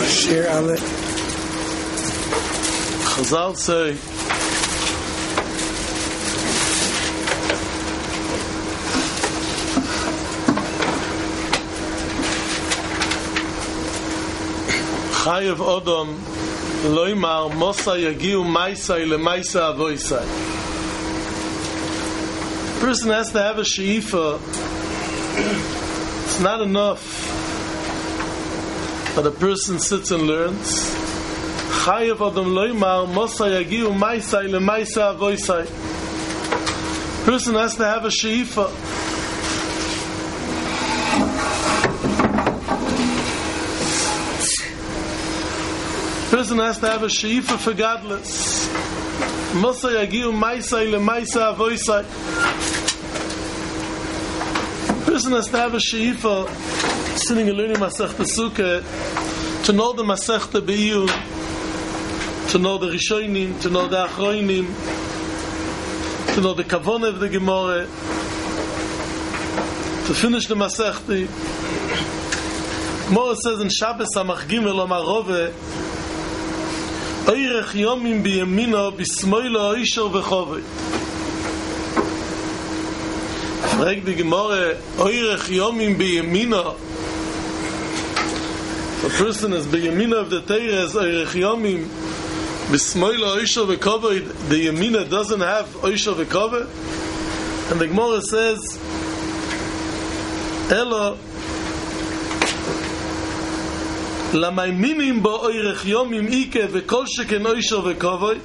Share Aleph. Chazal say, Chayev Odom Loimar Mosa Yagiu Maisai LeMaisa Avoisai. Person has to have a sheifa. It's not enough that a person sits and learns. Chayev Odom Loimar Mosa Yagiu Maisai LeMaisa Avoisai. Person has to have a sheifa. Person has to have a sheifa for godless. Mosa yagiu maisai lemaisa avoisai. Person has to have a sheifa sitting and learning Masechta Sukkah, to know the Masechta Be'iyun, to know the Rishonim, to know the Achroinim, to know the Kavanah of the Gemara, to finish the Masechta. Gemara says in Shabbos Samach Gimel Omar Rove, Oirech Yomim B'Yemino B'Smoilo Oishor V'Chovei. Fragt die Gemara, Oirech Yomim B'Yemino. The person is B'Yemino of the Torah is Oirech Yomim B'Smoilo Oishor V'Chovei. The Yemina doesn't have Oishor V'Chovei. And the Gemara says, Elo למיימינים בו אוירך יומים איקה וכל שכן אוישר וכובוי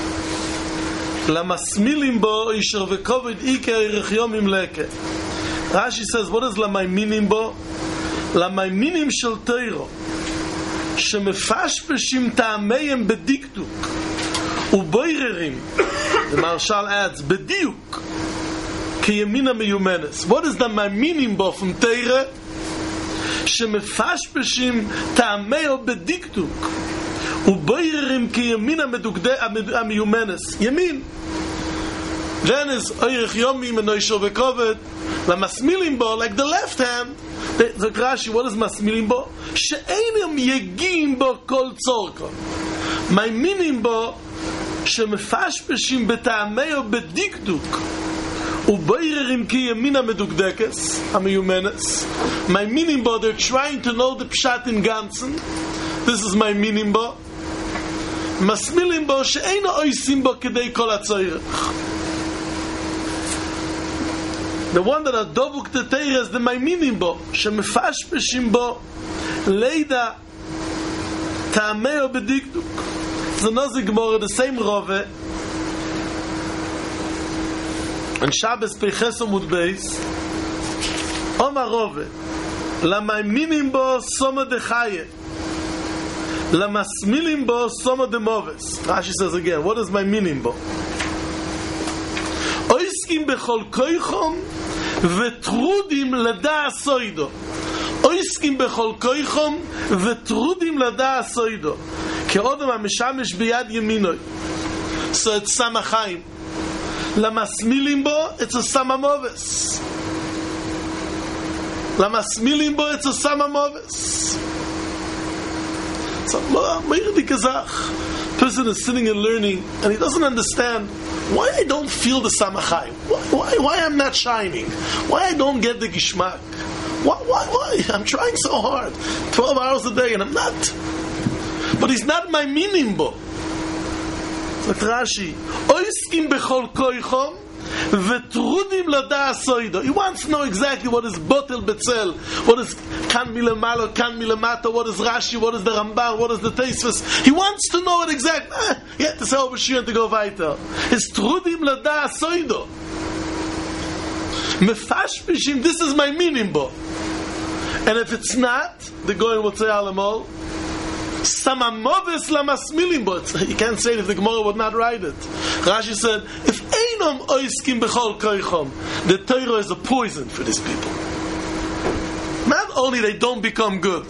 למסמילים בו אוישר וכובוי איקה אוירך יומים לקה. Rashi says, what is למיימינים בו? למיימינים של תירו שמפשפשים טעמיהם בדקדוק ובויררים, the Marshal adds, בדיוק כימין המיומנס. What is למיימינים בו from תירה? שמפשפשים טעמהו בדקדוק ובויררים כימין המיומנס. ימין. Then is אוירך יומim and אוישר וכובד למסמילים בו, like the left hand. The Rashi, what is מסמילים בו? שאינם יגיעים בו כל צורכו. מאמינים בו שמפשפשים בטעמהו בדקדוק ובויררים כימין המדוקדקס, המיומנס. My meaning bo, they're trying to know the pshat in ganzen. This is my meaning bo. Masmilim bo, she'eino oisim bo kedei kol hatzoyrech. The one that are dobuk the teira is the my meaning bo, shemefashpeshim bo, leida ta'ameo bedikduk. It's another Gemara, the same Rove. And Shabbos Peiches Amud Beis, Omar Rove, למאמינים בו סומה דחיה למסמילים בו סומה דמובס. Rashi says again, what is my meaning בו? עוסקים בכל כוחם וטרודים לדע סוידו. עוסקים בכל כוחם וטרודים לדע סוידו. כאודם המשמש ביד ימינוי. So it's סמחיים. למסמילים בו, it's a סממובס. Lamasmilim bo, it's a samamovis. So, Meirdi Kazach, person is sitting and learning, and he doesn't understand why I don't feel the samachai. Why I'm not shining? Why I don't get the gishmak? Why? I'm trying so hard, 12 hours a day, and I'm not. But it's not my meaning bo. Like Rashi, oiskim bechol koichom. He wants to know exactly what is botel betzel, what is kan milamalo, kan milamato, what is Rashi, what is the Ramban, what is the Tosfos. He wants to know it exactly. He had to say over Shir to go weiter. It's trudim lada soido. Mefashpishim, this is my meaning, bo. And if it's not, the Goyen will say alamol. Samamovis lamasmilim, but you can't say it if the Gemara would not write it. Rashi said, if einom oiskim bechol koichom, the Torah is a poison for these people. Not only they don't become good.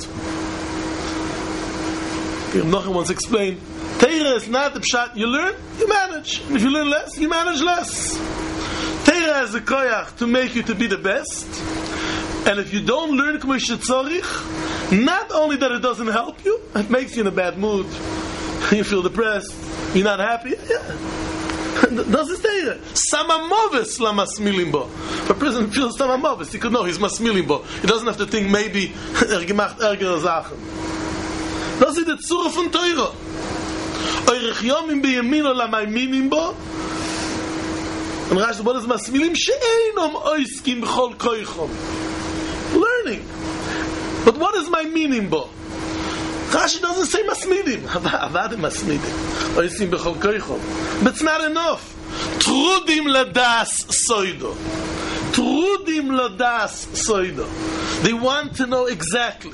Nochum once explained, Torah is not the pshat. You learn, you manage. If you learn less, you manage less. Torah has a koyach to make you to be the best. And if you don't learn K'mo Shetzorich, not only that it doesn't help you, it makes you in a bad mood. You feel depressed. You're not happy. Yeah. Doesn't stay there. Samamovis la masmilim bo. If a person feels samamovis, he could know he's masmilim bo. He doesn't have to think maybe gemacht ärgere Sachen. Das ist die Zure von Teuro. Eurech yomim beyemino la maiminim bo. And Rashi, what is masmilim? She'einom oiskim b'chol koichom. Learning. But what is my meaning bo? Rashi doesn't say masmidim. Avad masmidim. Oiskim b'chol koichom. But it's not enough. Trudim ladas soido. Trudim ladas soido. They want to know exactly.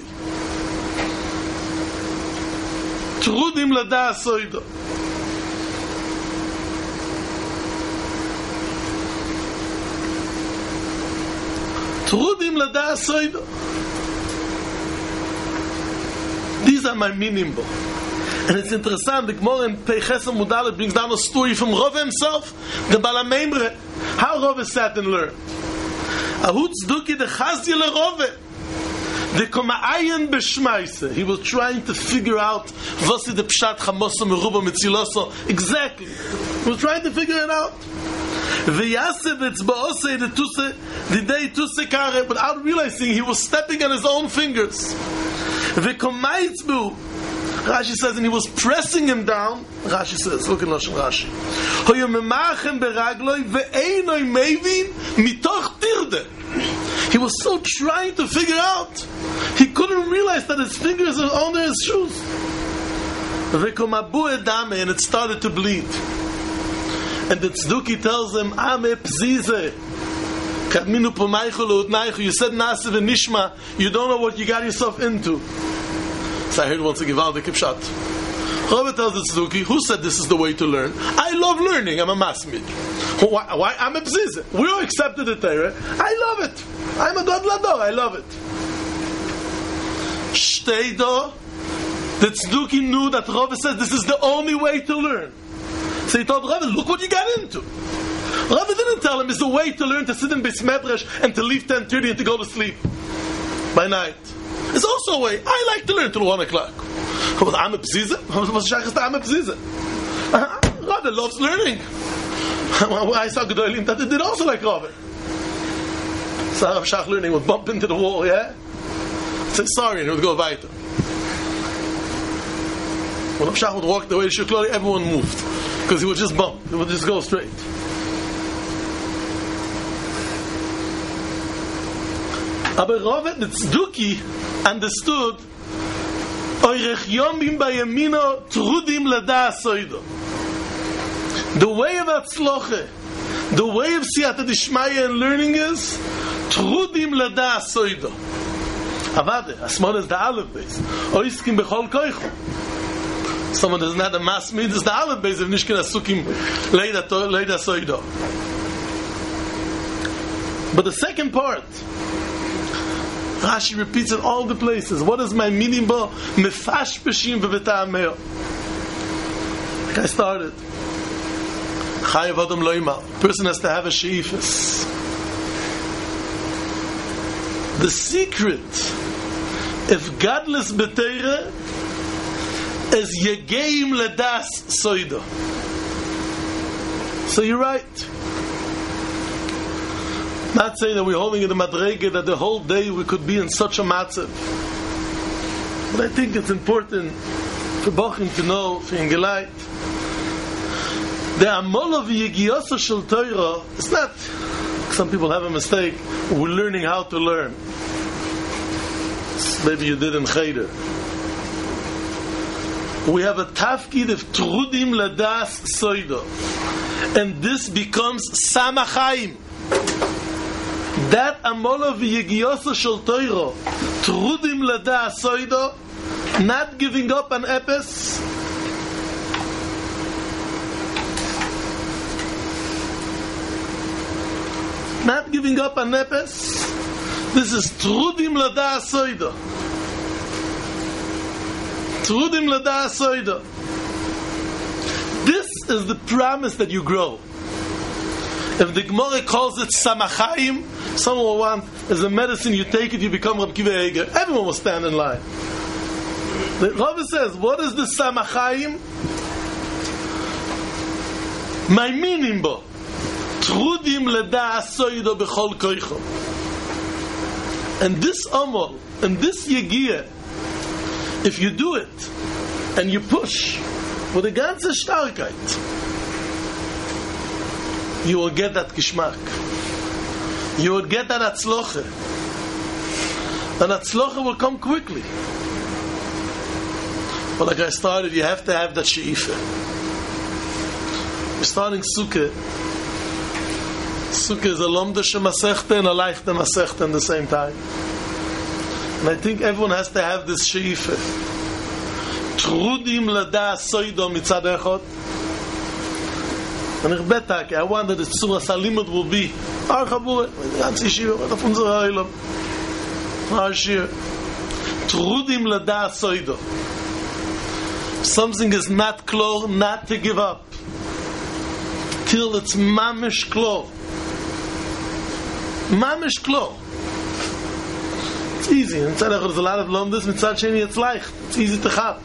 Trudim ladas soido. Trudim ladas soido. These are my meaning. And it's interesting, the Gemara in Peiches Mudale brings down a story from Rove himself, the Balamemre, how Rove sat and learned. Ahut Zduki de Chazye le Rove. The Koma'ayin B'Shmaise. He was trying to figure out Vasi de Pshat Chamoso Meruba Mitziloso. Exactly. He was trying to figure it out. V'yasev etzba'osei de Tuse, the day Tuse Kare, without realizing he was stepping on his own fingers. V'komaitzbu. Rashi says, and he was pressing him down. Rashi says, look at Lashon Rashi. Hoyo memachem beragloi ve'einoi mevin mitoch tirde. He was so trying to figure out. He couldn't realize that his fingers are under his shoes. V'komabu edame, and it started to bleed. And the Tzduki tells him, Ame pzize. Kadminu pomaychu leutnaychu. You said nasiv and nishma. You don't know what you got yourself into. So I heard once a Givaldik Pshat. Rove tells the Tzduki, who said this is the way to learn? I love learning. I'm a masmid. Why? I'm a pzize. We all accepted the Torah. I love it. I'm a God Lador. I love it. Shteido. The Tzduki knew that Rove said this is the only way to learn. So he told Rove, look what you got into. Rove didn't tell him it's the way to learn to sit in Beis Medrash and to leave 10:30 and to go to sleep by night. It's also a way. I like to learn till 1 o'clock. I'm a pziza. I'm a pziza. Rove loves learning. I saw Gedolim that they did also like Rove. So Rav Shach learning would bump into the wall, yeah? Say sorry and it would go weiter. When Rav Shach would walk the way to Shuklori, everyone moved. Because he would just bump. He would just go straight. Aber Rove, the Tzduki, understood Oirech Yomim Bayamino Trudim Lada Soido. The way of Atzloche, the way of Siyata Dishmaya and learning is Trudim Lada Soido. Avade, Asmon is the Aleph base. Oiskim Bechol Koichom. Someone doesn't have a mass mid is the Aleph base of Nishkin Asukim Leida Soido. But the second part, Rashi repeats in all the places. What is my meaning? Mefash b'shim v'v'ta'ameo. Like I started. Chayav adam loimal. Person has to have a sheifas. The secret, if godless b'teira, is yegeim ledas soido. So you're right. Not saying that we're holding in the madrege that the whole day we could be in such a matzav. But I think it's important for Bochim to know, for Ingelait, the amol of Yegiyasa Shel Torah is not, some people have a mistake, we're learning how to learn. Maybe you did in Cheder. We have a tafkid of Trudim Ladas Soido. And this becomes Samachayim. That amol of Yegiyasa Shel Torah, Trudim Ladas Soido, not giving up on epis, not giving up on epis. This is Trudim Ladas Soido. Trudim Ladas Soido. This is the promise that you grow. If the Gemara calls it Samachayim, Someone will want, as a medicine, you take it, you become Reb Kiva Eger. Everyone will stand in line. The Rava says, what is the Samachayim? My meaning bo. Trudim leda asoido bechol koicho. And this Amal, and this Yegiya, if you do it, and you push, with a ganze Starkheit, you will get that Geschmack. You will get that Atzloche. And Atzloche will come quickly. But like I started, you have to have that She'ifa. We're starting Sukkah. Sukkah is a Lomda Shemasechta and a Leichte Masechta at the same time. And I think everyone has to have this She'ifa. Trudim lada soido mitzad echot. And I want that the Tzura Salimut will be Ar Chabur, ganz Yeshiva, auf unserer Heilam. Ar Shir. Trudim lada soido. Something is not clear, not to give up. Till it's mamish clear. Mamish clear. It's easy. Inside there's a lot of lomdus, mitzad sheni it's leicht. It's easy to have.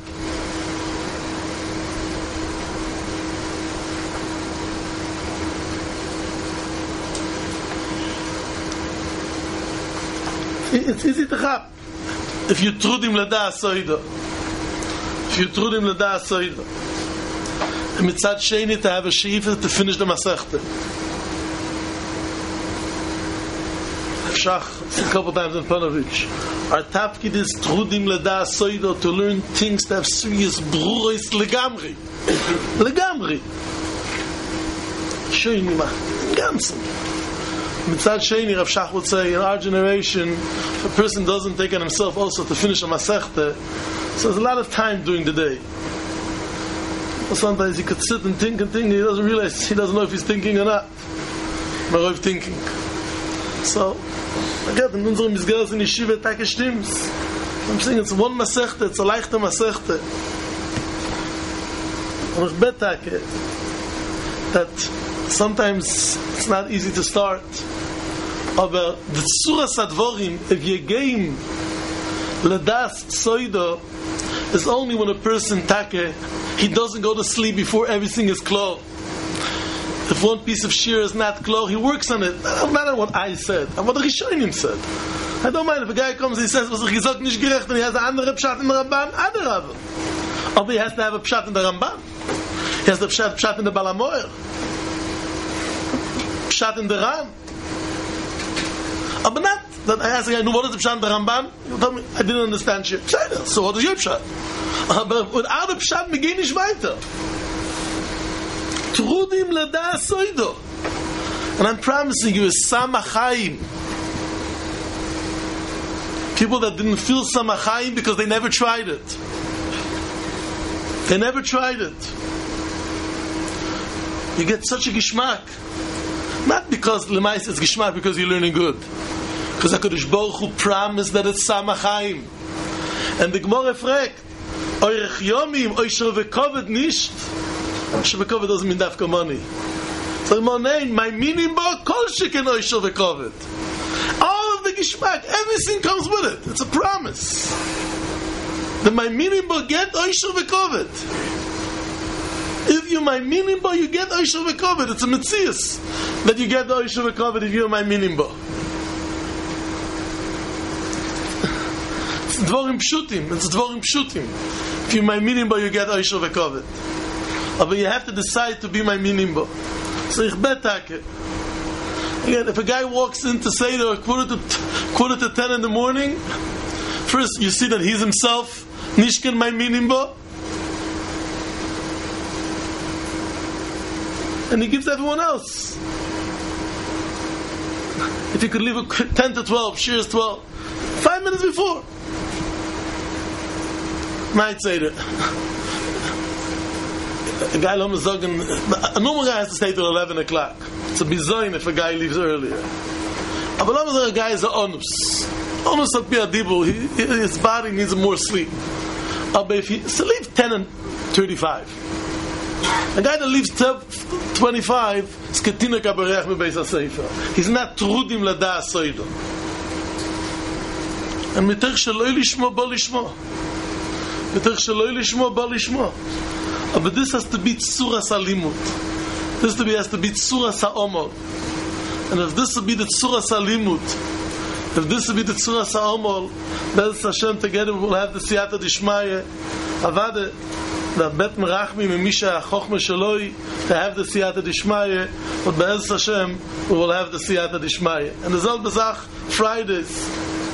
It's easy to have. If you trudim lada soido. If you trudim lada soido. And mitzad sheni to have a she'ifa to finish the masechta. Shach, a couple times in Panovich. Our tafkid is trudim leda soido, to learn things that have serious bruros legamri. Legamri. Shoyni ma. Ganzen. Mitzad Sheni, Rav Shach would say, in our generation, if a person doesn't take on himself also to finish a masechta, so there's a lot of time during the day. Sometimes he could sit and think, he doesn't realize, he doesn't know if he's thinking or not. Or thinking. So, again, in unserem Misgeres in Yeshiva, Taka stimmt's. I'm saying it's one Masechta, it's a leichte Masechta. And ich bet Taka, that sometimes it's not easy to start. Aber the Tzura Sadvorim, if you game Ladas Soido, is only when a person Taka, he doesn't go to sleep before everything is clear. If one piece of shear is not clear, he works on it. No matter what I said, and what the Rishonim said. I don't mind if a guy comes and he says, was ich gesagt nicht gerecht, and he has a andere Pshat in the Ramban, Adarabah. But he has to have a Pshat in the Ramban. He has to have Pshat in the Balamoyer. Pshat in the Ram. But not that I ask a guy, what is the Pshat in the Ramban? You tell me, I didn't understand shit. So what is your Pshat? But without a Pshat, we gehen nicht weiter. Trudim lada soido. And I'm promising you, is Samachayim. People that didn't feel Samachayim because they never tried it. They never tried it. You get such a Gishmak. Not because Lemais it's Gishmak, because you're learning good. Because HaKadosh Baruch Hu promised that it's Samachayim. And the Gemara fragt, Oirech Yomim, Oisher V'Koved nicht. Oisher V'Koved doesn't mean dafka money. So my meaning bo, Kol Sheken Oisher V'Koved. All of the Gishmak, everything comes with it. It's a promise. The my meaning bo get Oisher V'Koved. If you my meaning bo, you get Oisher V'Koved. It's a Metzias that you get Oisher V'Koved if you're my meaning bo. It's dvorim pshutim. If you're my meaning bo, you get Oisher V'Koved. But you have to decide to be my meaning bo. So ich bet take. Again, if a guy walks in to say to quarter to 10 in the morning, first you see that he's himself nishken my meaning bo, and he gives everyone else. If you could leave a 10 to 12, shears 12, 5 minutes before, might say that. A guy a normal guy has to stay till 11 o'clock. It's a bizayin if a guy leaves earlier. But a guy is an onus. Onus at Biadibu, his body needs more sleep. But if he leave 10 and 35, A guy that leaves 25 is ketinuk aberech mebeis hasefer. He's not trudim ladas soido. And mitach sheloi lishmo bo lishmo. Mitach sheloi lishmo bo lishmo. But this has to be tzuras alimut. This has to be tzuras ha'omol. And if this will be the tzuras alimut, if this will be the tzuras ha'omol, Be'ez Hashem together we will have the siyata dishmaya. Avade, the bet merachmi memisha chochma shaloi, to have the siyata dishmaya. But Be'ez Hashem we will have the siyata dishmaya. And the Zal Bezach Fridays.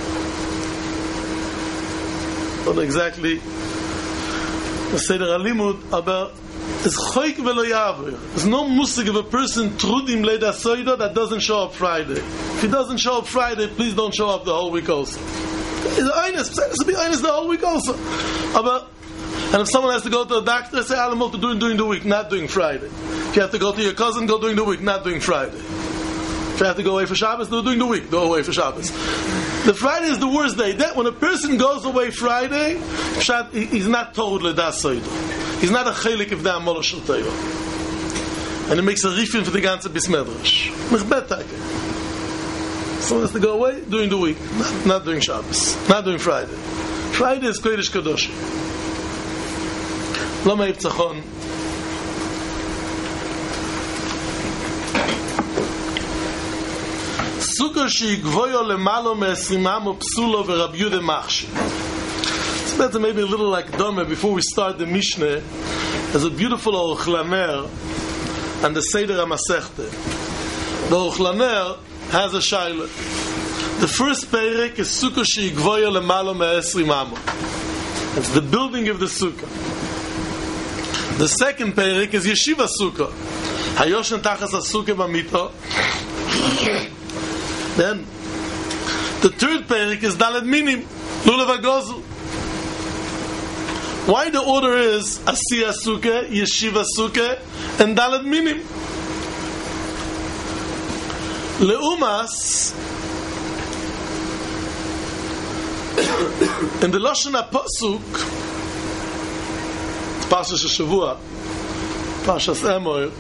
Not exactly the Seder Alimud, but it's choik velo yaver. There's no musig of a person trudim leida soida that doesn't show up Friday. If he doesn't show up Friday, please don't show up the whole week also. It's honest. To be honest, the whole week also. And if someone has to go to a doctor, say Alamot to do it during the week, not doing Friday. If you have to go to your cousin, go during the week, not doing Friday. If you have to go away for Shabbos, do it during the week, go away for Shabbos. The Friday is the worst day. That when a person goes away Friday, he's not told ledas soida. He's not a chelik of the Amolah Shel Torah. And it makes a rifin for the ganze bis medrash. Mechbet take. Someone has to go away during the week, not during Shabbos, not during Friday. Friday is Kodesh Kadosh. Lama Yiptzachon. Sukkah she'igvoyo lemalo me'esrimam psulo v'Rab Yehuda machshir. It's better maybe a little like Dome before we start the Mishnah. There's a beautiful Aruch Laner and the Seder HaMasechta. The Aruch Laner has a shaila. The first perek is Sukkah she'igvoyo lemalo me'esrimam. It's the building of the Sukkah. The second perek is Yeshiva Sukkah. Hayoshen tachas ha-Sukkah b'mito. Then the third perek is Daled Minim, Lulav HaGozel. Why the order is Asiyah Sukkah, Yeshiva Sukkah, and Daled Minim? Leumas, in the Lashon HaPasuk, Parshas Shavua, Parshas Emor,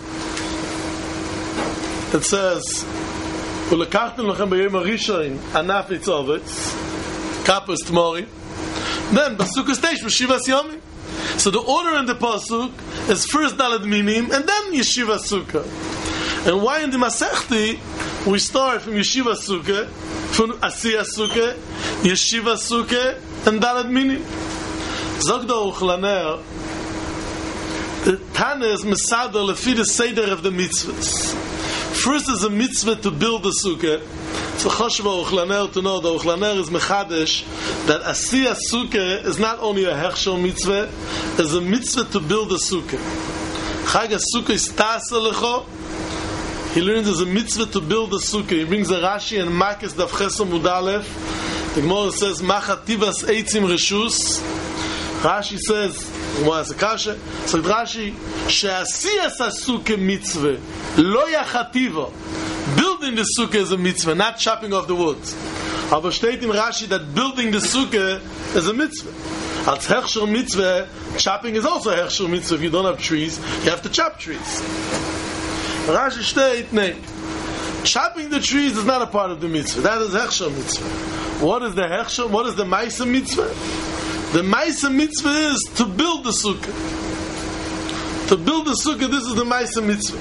it says, "Ulekachtem lachem b'yom harishon anaf nitzovetz, kapos tmori." Then Pasuk is Teish Shivas Yomim. So the order in the Pasuk is first Daled Minim and then Yeshiva Sukkah. And why in the Masechti we start from Yeshiva Sukkah, from Asiyah Sukkah, Yeshiva Sukkah, and Daled Minim? Zog the Aruch Laner, the Tana is Mesader lefi the Seder of the mitzvahs. First is a mitzvah to build the sukkah. So Choshev Aruch Laner to know the Aruch Laner is mechadesh that Asiyah Sukkah is not only a hechshel mitzvah, it's a mitzvah to build the sukkah. Chag HaSukkah is ta'aseh lecho. He learns there's a mitzvah to build the sukkah. He brings a Rashi and Makis Daf Ches Amud Aleph. The Gemara says Machativas Eitzim Reshus. Rashi says, so Rashi, she'asiyas ha-sukkah mitzvah, lo yachativa. Building the sukkah is a mitzvah, not chopping off the wood. Aber steht in Rashi that building the sukkah is a mitzvah. Als hechshel mitzvah, chopping is also a hechshel mitzvah. If you don't have trees, you have to chop trees. Rashi steht, no. Chopping the trees is not a part of the mitzvah. That is hechshel mitzvah. What is the hechshel? What is the ma'aseh mitzvah? The ma'aseh mitzvah is to build the sukkah. To build the sukkah, this is the ma'aseh mitzvah.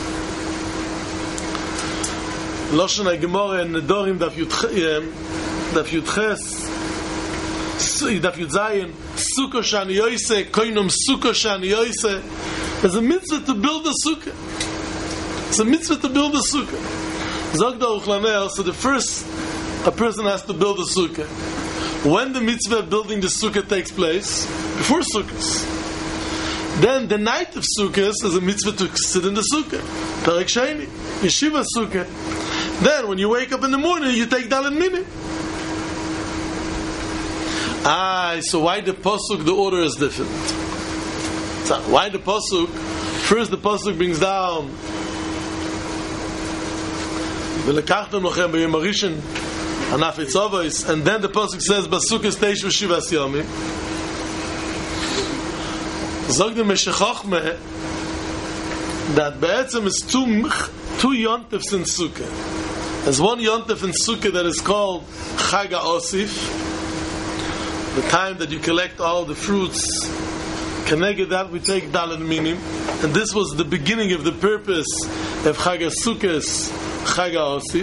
Loshen HaGemara in Nedorim Daf Yudches, Daf Yudzayin, Sukkah Shani Yoise, Koinum Sukkah Shani Yoise. There's a mitzvah to build the sukkah. It's a mitzvah to build the sukkah. Zog the Aruch Laner, so the first, a person has to build the sukkah. When the mitzvah of building the sukkah takes place, before Sukkot. Then the night of Sukkot is a mitzvah to sit in the sukkah. Perek Sheni, Yeshiva Sukkah. Then when you wake up in the morning, you take Daled Minim. So why the Pasuk, the order is different? So why the Pasuk? First the Pasuk brings down V'lekachtem lochem b'yom harishon anaf nitzovos, and then the Pasuk says Basukah Teish Shivas Yomim. Zog the Meshech Chochmeh that Be'etzem is two yontifs in Sukkah. There's one yontif in Sukkah that is called Chag HaOsif, the time that you collect all the fruits. Connected that we take Daled Minim, and this was the beginning of the purpose of Chag HaSukkos, Chag HaOsif.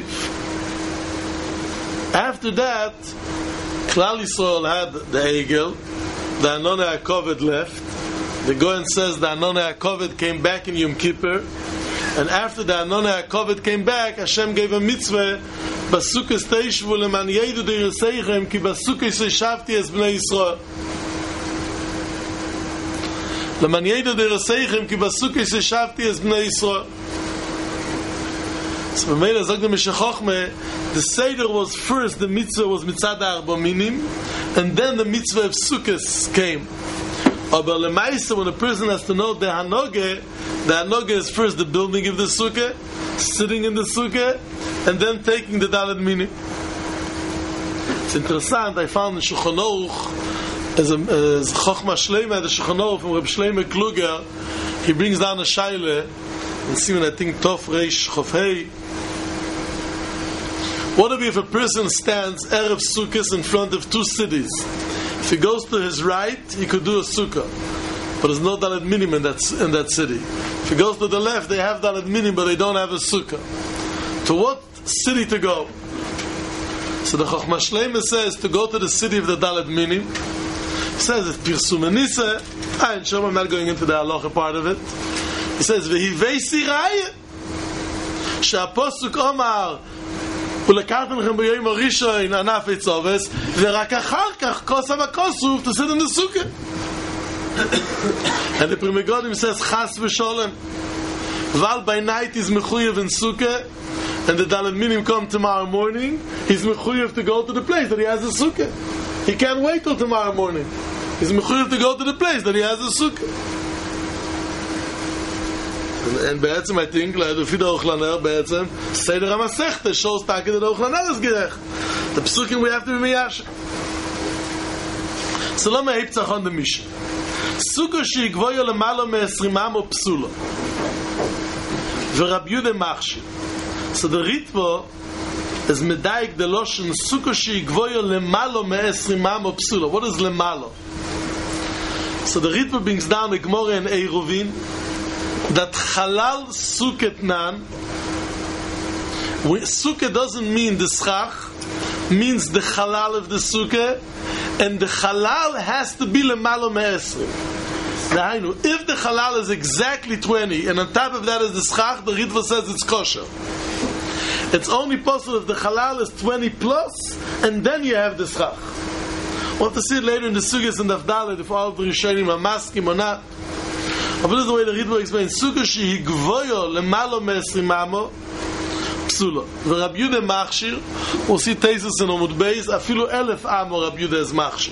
After that, Klal Yisrael had the Egel, the Anonei HaKoved left. The Goyen says the Anonei HaKoved came back in Yom Kippur, and after the Anonei HaKoved came back, Hashem gave a mitzvah, Basukkos teishvu leman yedu de'yoseichem, ki basukkos yeshavti es bnei Yisrael. Leman yedu de'yoseichem, ki basukkos yeshavti es bnei Yisrael. So B'meila Zog the Meshech Chochmeh, the Seder was first, the mitzvah was Mitzad HaArba Minim, and then the mitzvah of Sukkos came. But Lemaisa, when a person has to know the Hanoge is first the building of the Sukkah, sitting in the Sukkah, and then taking the Daled Minim. It's interesting, I found in Shulchan Aruch, as Chochmah Shleima, the Shulchan Aruch from Reb Shlomo Kluger, he brings down a Shaila, and see when I think Tov Reish Chof Hei. What if a person stands Erev Sukkos in front of two cities? If he goes to his right, he could do a sukkah, but there's no Daled Minim in that city. If he goes to the left, they have Daled Minim, but they don't have a sukkah. To what city to go? So the Chochmah Shleima says to go to the city of the Daled Minim. He says if Pirsum Enisa, I'm not going into the halacha part of it. He says v'hivei siraya שהפוסוק אומר ולקחתם לכם ביום הראשון ענף עצובס ורק אחר כך כוס המקוסוף to sit in the sukkah. And the Pri Megadim says chas v'sholem Val by night is mechuyev in sukkah, and the Daled Minim come tomorrow morning, he's mechuyev to go to the place that he has a sukkah. He can't wait till tomorrow morning. He's mechuyev to go to the place that he has a sukkah. And Be'etzem, I think, like the Fida Ochlaner, Be'etzem, Seder HaMasechta shows that the Ochlaner is gerecht. The Psukim we have to be miyash. So lo me'iptzach on the Mishnah. Sukkah she'igvoyo lemalo me-20 amo psula. V'Rab Yehuda machshir. So the Ritva is medayik the Loshen Sukkah she'igvoyo lemalo me-20 amo psula. What is lemalo? So the Ritva brings down the Gemara in Eiruvin that halal sukkah nan. Sukkah doesn't mean the schach, means the halal of the sukkah, and the halal has to be lemalo me'esrim. If the halal is exactly 20, and on top of that is the schach, the Ritva says it's kosher. It's only possible if the halal is 20 plus, and then you have the schach. We'll have to see it later in the sugyas and the Avdalet if all the Rishonim are maskim or not. But this is the way the Ritva explains. Sukkah shehi gvoyo lemalo me-20 amo psula. V'Rab Yehuda machshir. We'll see Teisus in Omud Beis. Afilu 1000 amo Rab Yehuda is machshir.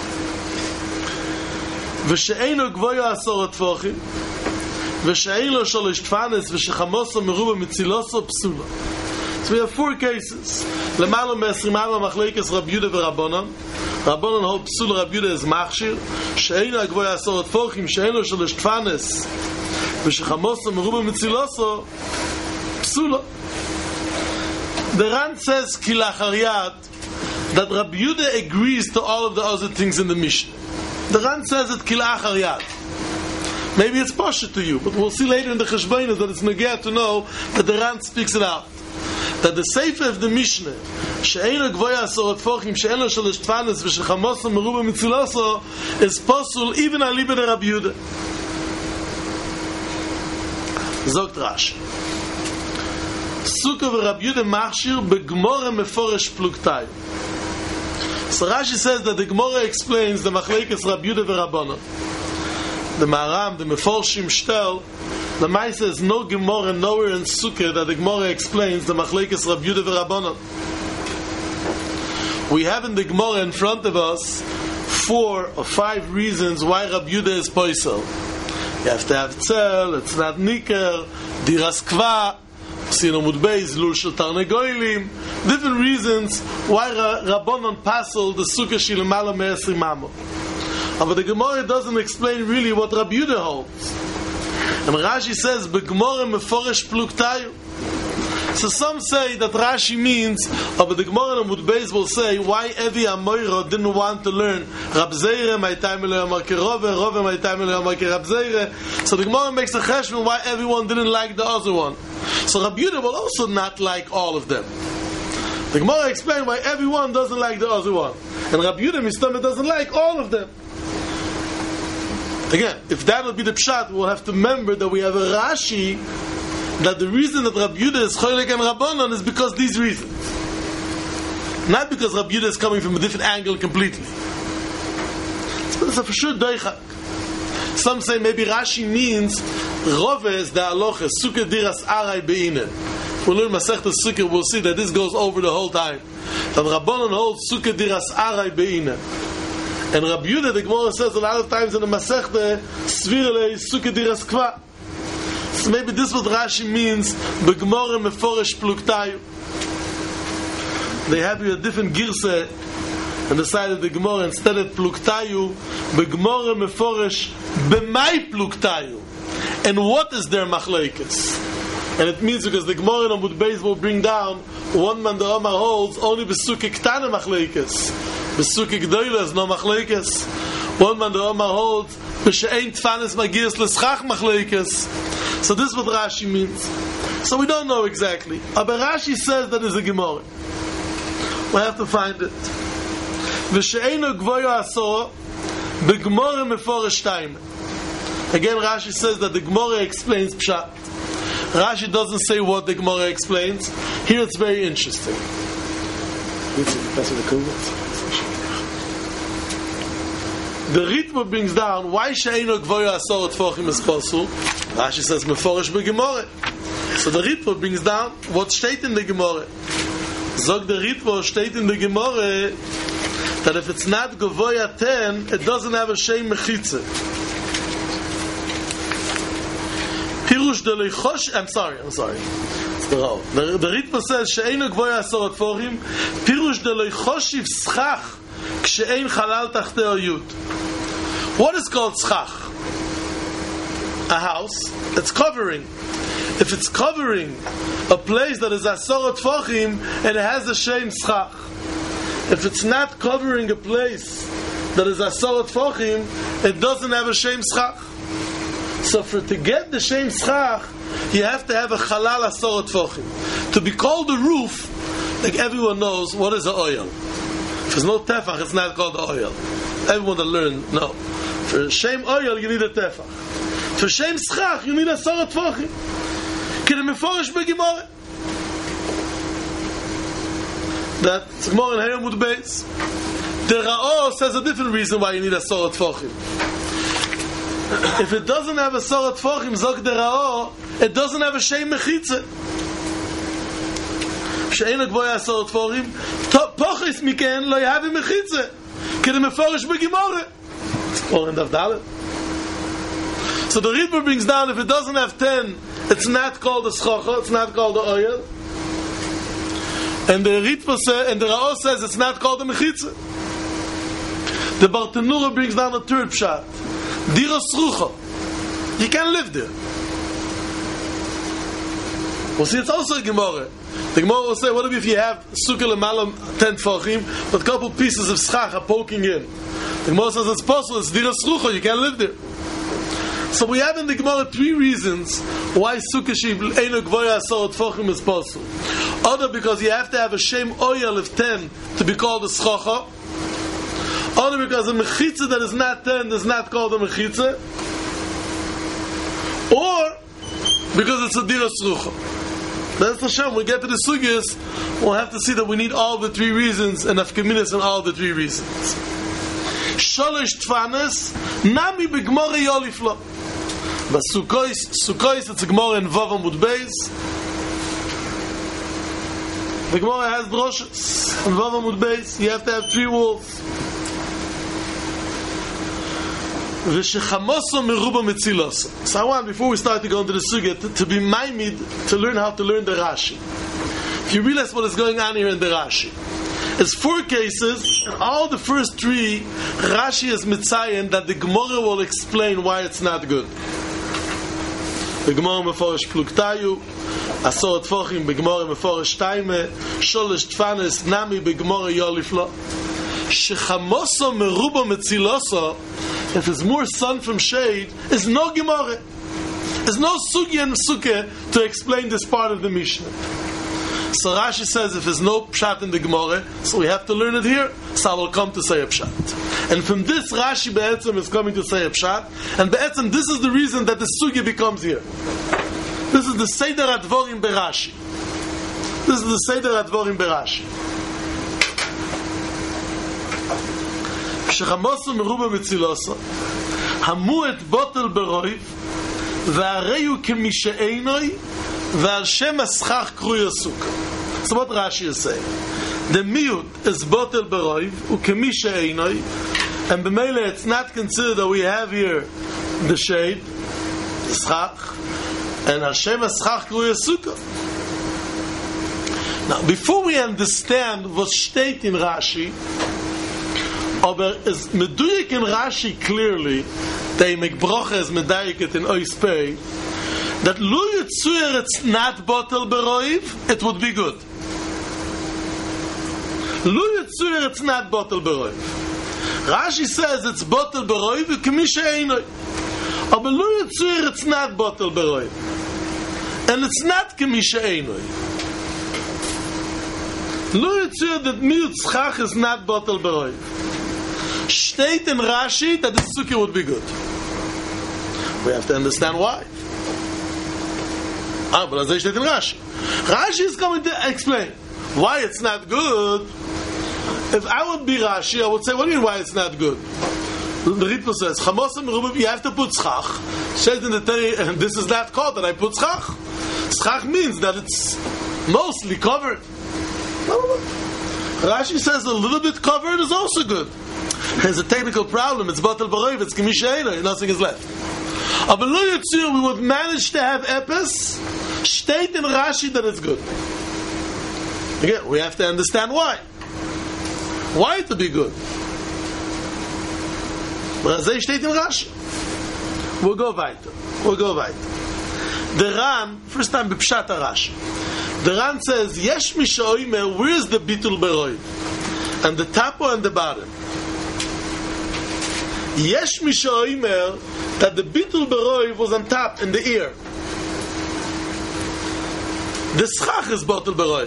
V'she'eino gvoyo 10 tfochim. V'she'eino 3 tfanes. V'shechamoso meruba mitziloso psula. So we have 4 cases. Lemalo me-20 amo machlekes Rab Yehuda v'Rabbanan. Rabbanan hold psul Rab Yehuda is machshir. She'eino gvoyo 10 tfochim. She'eino 3 tfanes. V'shechamoso meruba mitziloso psula. The Ran says kilachariyat that Rab Yehuda agrees to all of the other things in the Mishnah. The Ran says it kilachariyat. Maybe it's pasha to you, but we'll see later in the Cheshbonos that it's negeh to know that the Ran speaks it out. That the Sefer of the Mishnah, she'eino gvoya 10 tfochim, she'eino 3 tfanes, v'shechamoso meruba mitziloso, is posul even al libe de Rab Yehuda. Zogt Rashi. Sukkah v'Rab Yehuda machshir be'Gemara meforesh pluktai. So Rashi says that the Gemara explains the machlekes Rab Yehuda v'Rabbanan. The Maharam, the Meforshim shtel, the Mai says no Gemara nowhere in Sukkah that the Gemara explains the machlekes Rab Yehuda v'Rabbanan. We have in the Gemara in front of us 4 or 5 reasons why Rab Yehuda is poisel. You have to have tzel, it's not niker, diras kva, Omud Beis, lul shel tarnegolim, different reasons why Rabbanon passel the sukkah shel lemalo me-20 amo. But the Gemara doesn't explain really what Rab Yehuda holds. And Rashi says, Begmore meforesh pluktayu. So some say that Rashi means, but the Gemara in Amud Beis will say, why Evi Amoiro didn't want to learn Rab Zeire, my time Rove, my time Rab Zeire. So the Gemara makes a cheshbon why everyone didn't like the other one. So Rab Yehuda will also not like all of them. The Gemara explains why everyone doesn't like the other one. And Rab Yehuda Mistama doesn't like all of them. Again, if that would be the pshat, we'll have to remember that we have a Rashi that the reason that Rab Yehuda is Choylek and Rabbanon is because these reasons. Not because Rab Yehuda is coming from a different angle completely. It's a for sure doichak. Some say maybe Rashi means Rove is the aloche, Sukkah diras arai be'inen. We'll learn Masechta Sukkah, we'll see that this goes over the whole time. That Rabbanon holds Sukkah diras arai be'inen. And Rab Yehuda, the Gemara says a lot of times in the Masechta, Svirele is Sukkah diras kva. So maybe this is what Rashi means, Begmore meforesh pluktayu. They have here a different girse on the side of the Gemara. Instead of pluktayu, Begmore meforesh b'may pluktayu. And what is their machlekes? And it means because the Gemara in Amud Beis will bring down one man the Omar holds only b'suke ktane machlekes. B'suke gdoila is no machlekes. One man the Omar holds b'she'ein tfanes magiyas l'schach machlekes. So this is what Rashi means. So we don't know exactly. But Rashi says that is a Gemara. We'll have to find it. V'she'einu gvoyo asor b'gemora meforesh taim. Again, Rashi says that the Gemara explains pshat. Rashi doesn't say what the Gemara explains. Here it's very interesting. The Ritva brings down why she'einu gvoyo asor tfochim es posul. Rashi says meforesh begemore. So the Ritva brings down what steht in the Gemara. Zog the Ritva steht in the Gemara that if it's not gvoya 10, it doesn't have a shem mechitze. Pirush de leichosh. I'm sorry. It's the Rav. The Ritva says she'einu gvoya asor tfochim. Pirush de leichoshiv schach kshe'ein chalal tachtei yud. What is called schach? A house, it's covering. If it's covering a place that is asor tfochim and it has a shem schach. If it's not covering a place that is asor tfochim, it doesn't have a shem schach. So to get the shem schach, you have to have a halal asor tfochim. To be called a roof, like everyone knows, what is the oil? If there's no tefach, it's not called the oil. Everyone that learn, no. For shem oil, you need a tefach. For shem schach, you need a asor tfochim. Can a meforesh begemore? That's Gemara in Amud Beis. The Ra'o says a different reason why you need a asor tfochim. If it doesn't have a asor tfochim, zog the Ra'o, it doesn't have a shem mechitze. She'einu gvoya asor tfochim, pochis miken lo yahavi mechitze. Can a meforesh begemore? Or in Davdalet. So the Ritva brings down if it doesn't have 10, it's not called the schocha, it's not called the oil. And the Ritva says, and the Ra'o says it's not called the mechitze. The Bartenura brings down a third pshat. Dira srucha. You can't live there. We'll see, it's also a Gemara. The Gemara will say, what if you have sukkah l'malam 10 tfachim, but a couple pieces of schach are poking in? The Gemara says it's possible, it's dira srucha, you can't live there. So we have in the Gemara 3 reasons why sukkah she'einu gvoya asor tfochim is possible. Other because you have to have a shem oil of 10 to be called a schocha. Other because a mechitza that is not 10 is not called a mechitza. Or because it's a dira srucha. That's the shem. We get to the sugyas, we'll have to see that we need all the 3 reasons and afkaminas and all the 3 reasons. Sholish tfanes nami begmora yoliflo. But Sukkos, it's a Gemara in Vav Amud Beis. The Gemara has droshes in Vav Amud Beis. You have to have 3 walls. V'shechamoso meruba metzilos. So I want, before we start to go into the sugya, to be maimid, to learn how to learn the Rashi. If you realize what is going on here in the Rashi, it's 4 cases, and all the first 3, Rashi is mitzayin that the Gemara will explain why it's not good. בגמור מפורש פלוגתיו, עשור תפוחים בגמור מפורש תיימה, שולש תפנס נמי בגמור יוליף לו, שחמוסו מרובו מצילוסו, if it's more sun from shade, is no gemara. There's no sugi and sukkah to explain this part of the Mishnah. So Rashi says if there's no pshat in the Gemara, so we have to learn it here, so I will come to say a pshat. And from this Rashi Be'etzem is coming to say a pshat, and Be'etzem this is the reason that the sugi becomes here. This is the Seder HaDvorim Berashi. This is the Seder HaDvorim Berashi. Shechamosu meruba mitziloso, hamu et botel beroiv, והריו כמישאינוי ועל שם הסכך קרוי הסוכה. So what Rashi is saying, the miut is botel beroiv ukemisha'einoi, and b'meile it's not considered that we have here the shade, the schach, and al shem haschach kruya sukkah. Now, before we understand what steht in Rashi, aber is meduyik in Rashi clearly, they make broches medayik in Oispei, that lo yitzuyer it's not botel beroiv, it would be good. Lo yitzuyer it's not botel beroiv. Rashi says it's botel beroiv u'kemisha einoi. Aber lo yitzuyer it's not botel beroiv. And it's not kemisha einoi. Lo yitzuyer that miut schach is not botel beroiv. Steht in Rashi that the sukkah would be good. We have to understand why. But as I said in Rashi, Rashi is coming to explain why it's not good. If I would be Rashi, I would say, what do you mean why it's not good? The Ritva says, Chamosam Merubim, you have to put schach. Says in the Torah, and this is not called that I put schach. Schach means that it's mostly covered. Rashi says a little bit covered is also good. There's a technical problem. It's Batel Baroiv, it's Kemisha, nothing is left. But we would manage to have epis, state in Rashi that it's good. Again, we have to understand why. Why it would be good? But as state in Rashi. We'll go weiter. The Ran, first time B'Pshat Rashi. The Ran says, Yesh Mishoimer, where is the Bitul Beroiv? And the top and the bottom. Yesh Mishoimer, that the Bitul Beroiv was on top, in the ear. The Schach is Bitul Beroiv.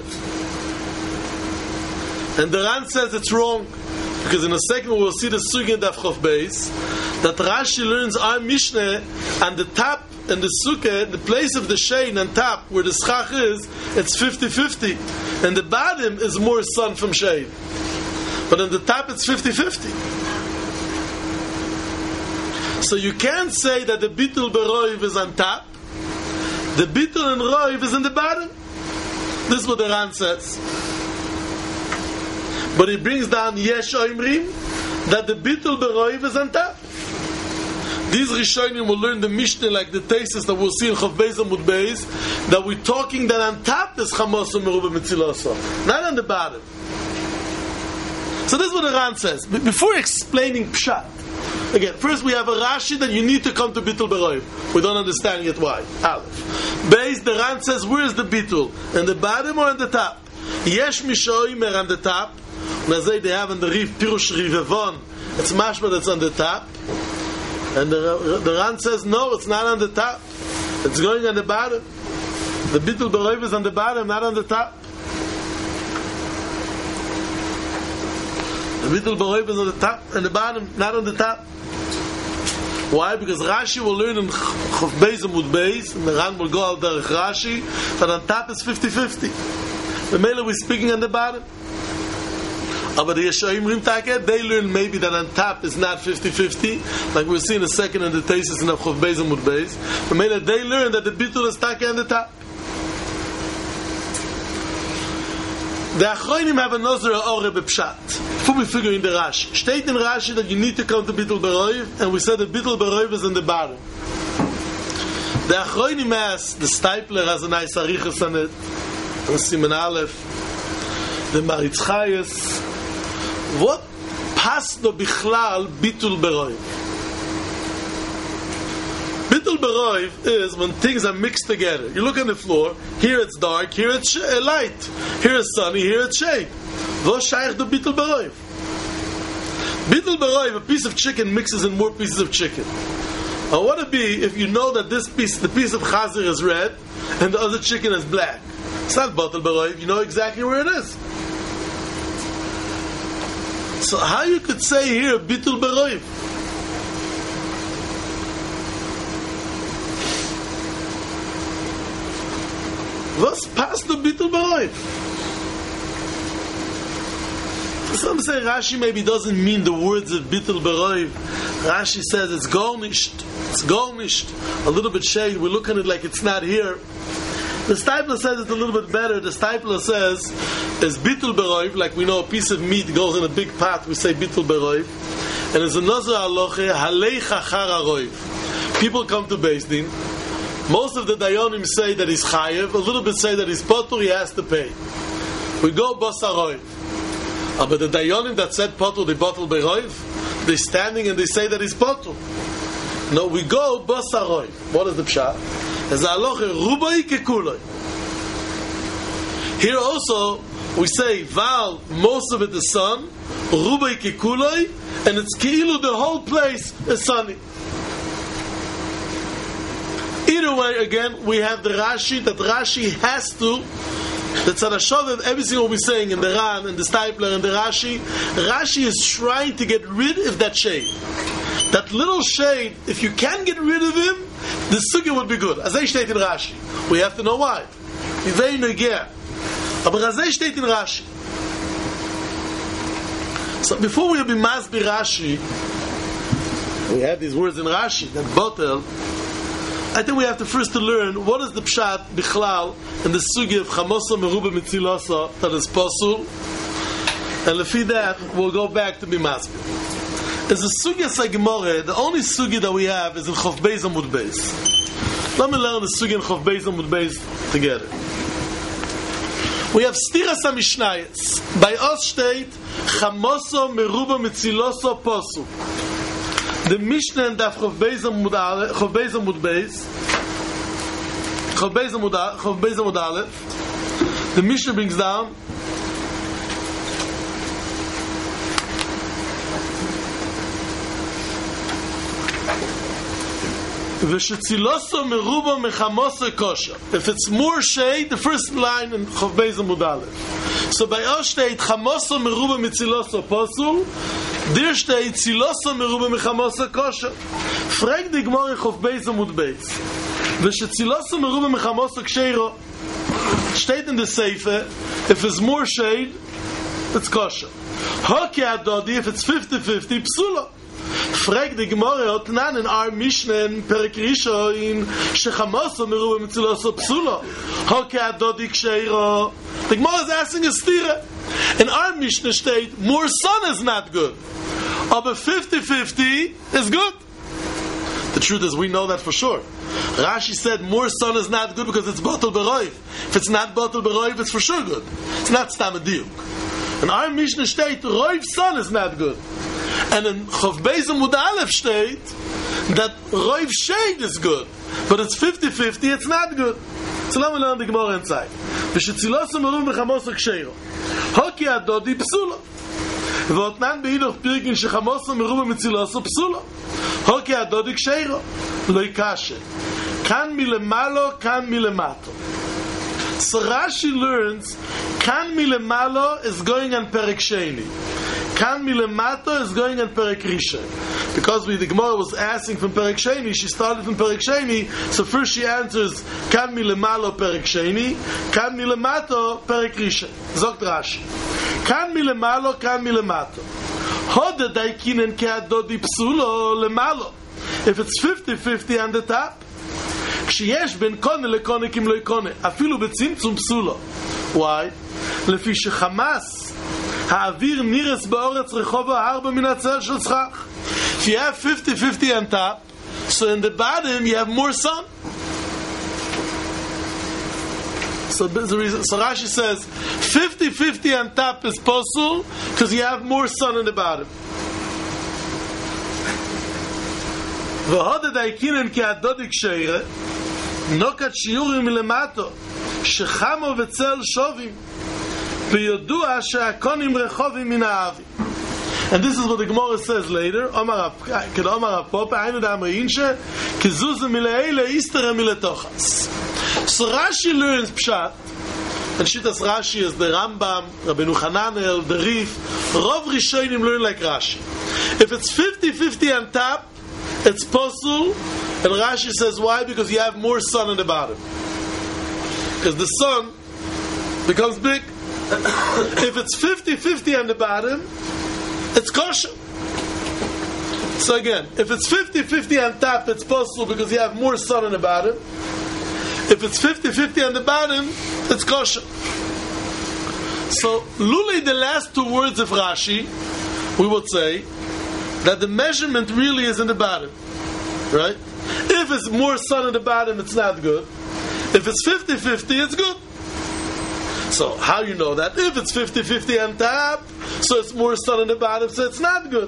And the Ran says it's wrong, because in a second we will see the Sugi and Daf Beis, that Rashi learns our Mishnah, and the top and the Sukkah, the place of the shade and top, where the Schach is, it's 50-50. And the bottom is more sun from shade. But in the top it's 50-50. So you can't say that the Bitul Beroiv is on top, the Bitul and Roiv is in the bottom. This is what the Ran says. But he brings down Yesh Oimrim, that the Bitul Beroiv is on top. These Rishonim will learn the Mishnah like the thesis that we'll see in Chav Beis Amud Beis, that we're talking that on top is Chamosu Meruba Mitziloso, not on the bottom. So this is what the Ran says. Before explaining Pshat, again, first we have a Rashi that you need to come to Bitul Beroiv. We don't understand yet why. Aleph. Beis, the Ran says, where is the Bitul? In the bottom or in the top? Yesh Mishoimer on the top. Nazay they have in the Rif Pirush Rivevon. It's mashma that's on the top. And the Ran says, no, it's not on the top. It's going on the bottom. The Bitul Beroiv is on the bottom, not on the top. The Bitul Beroiv is on the top and the bottom, not on the top. Why? Because Rashi will learn in Chav Beis Amud Beis, and the Ran will go out there Rashi, that on top is 50-50. The Mela we're speaking on the bottom. But the Yeshayim Rim, they learn maybe that on top is not 50-50, like we'll see in a second in the thesis in Chav Beis Amud Beis. The Mela, they learn that the Bitul is Taka on the top. The Achronim have a Nozra Ore B'Pshat. Before we figure in the Rashi. State in Rashi that you need to come to Bitul Beroiv, and we said that Bitul Beroiv is in the bottom. The Achronim has, the Stipler has a nice Arichas on it, and Siman Aleph, the Maritz Chayes. What pasno bichlal Bitul Beroiv? Bitul Bittul Beroiv is when things are mixed together. You look on the floor, here it's dark, here it's light, here it's sunny, here it's shade. Vos shaykh the Bittul Beroiv. Bittul Beroiv, a piece of chicken mixes in more pieces of chicken. How would it be if you know that this piece, the piece of chazir is red, and the other chicken is black? It's not Bittul Beroiv, you know exactly where it is. So how you could say here, Bittul Beroiv? What's past the Bittul Beroiv? Some say Rashi maybe doesn't mean the words of Bittul Beroiv. Rashi says it's garnished. It's garnished. A little bit shade. We look at it like it's not here. The Stipler says it's a little bit better. The Stipler says is Bittul Beroiv, like we know a piece of meat goes in a big pot, we say Bittul Beroiv. And there's another halacha, Halei Chachar Haroiv. People come to Beis Din. Most of the Dayanim say that he's chayev, a little bit say that he's potur, he has to pay. We go Basaroiv. But the Dayanim that said potur, they Bittul Beroiv, they're standing and they say that he's potur. No, we go Basaroiv. What is the pshat? As a halacha, Rubai Kekuloi. Here also, we say, Val, most of it is sun, Rubai Kekuloi, and it's Keilu, the whole place is sunny. Either way, again, we have the Rashi, that Rashi has to, the Tzadashov, everything we'll be saying in the Ran, and the Stipler, and the Rashi is trying to get rid of that shade. That little shade, if you can get rid of him, the sugya would be good. As I state in Rashi. We have to know why. Very negeh. But as I state in Rashi. So before we be masbi Rashi, we have these words in Rashi, that botel, I think we have to first to learn what is the pshat bichlal and the sugya of chamosa meruba mitzilosa that is pasul, and lefi that we'll go back to be masbi. As a sugya sagmore, the only sugya that we have is in Chof Beis Amud Beis. Let me learn the sugya in Chof Beis Amud Beis together. We have Stiras HaMishnayos. By us state chamosa meruba mitzilosa pasul. The Mishnah in Daf Chof Beis Amud Beis, the Mishnah brings down V'shetziloso meruba mechamosa kosher. If it's more shade, the first line in Chof Beis Amud Aleph. So by us state chamosa meruba mitziloso pasul. Dir steht Ziloso meruba mechamosa kosher. Frag the Gemara in Chof Beis Amud Beis. V'shetziloso meruba mechamosa kshero. Steht in the Seifer, if it's more shade, it's kosher. Hoki adodi, if it's 50-50, psula. Frag the Gemara otnan in our Mishnah in Perek Rishon shechamosa meruba mitziloso psula. Hoki adodi kshero. The Gemara is asking a stira. In our Mishnah state, more sun is not good. But 50-50 is good. The truth is, we know that for sure. Rashi said more sun is not good because it's Bittul Beroiv. If it's not Bittul Beroiv, it's for sure good. It's not Stam Diuk. In our Mishnah state, Roiv sun is not good. And in Chof Beis Amud Aleph state that Roiv shade is good. But it's 50-50, it's not good. So let me learn the Gemara inside. V'shetziloso meruba mechamosa kshero. Hoki adodi psula. V'otnan be'idoch pirkin shechamosa meruba mitziloso psula. Hoki adodi kshero. Lo ikashe. Kan milemalo, kan milemato. So Rashi learns, kan milemalo is going on Perek Sheni. Kan milemato is going on Perek Rishon. Because the Gemara was asking from Perek Sheni, she started from Perek Sheni, so first she answers Kan milemalo Perek Sheni, Kan milemato Perek Rishon. Zogt Rashi. Kan milemalo, Kan milemato. Hode daikinen keadodi psulo lemalo. If it's 50-50 on the top, כשיש בין קונה לקונה kim lo יקונה, אפילו בצמצום פסולו. Why? לפי שחמאס האוויר נירס באורץ רחוב ההרבה מן הצל של סכך. If you have 50-50 on top, so in the bottom you have more sun. So the reason, so Rashi says 50-50 on top is possible because you have more sun in the bottom. והוד הדייקינן כאדודיק שירה, נוקת שיעורים מלמטו, שחמו וצל שובים, וידוע שהקונים רחובים מן האבי. And this is what the Gemara says later. Omar Papa, Ainu da Amrinshe, Kizuza mileile Istera miletochas. So Rashi learns Pshat, and Shitas Rashi is the Rambam, Rabbeinu Hananel, the Rif. Rov Rishonim learn like Rashi. If it's 50-50 on top, it's Posul, and Rashi says why? Because you have more sun on the bottom. Because the sun becomes big. If it's 50-50 on the bottom, it's kosher. So again, if it's 50-50 on top, it's possible because you have more sun on the bottom. If it's 50-50 on the bottom, it's kosher. So, luli, the last two words of Rashi, we would say that the measurement really is in the bottom. Right? If it's more sun on the bottom, it's not good. If it's 50-50, it's good. So, how you know that? If it's 50-50 on top, so it's more sun on the bottom, so it's not good.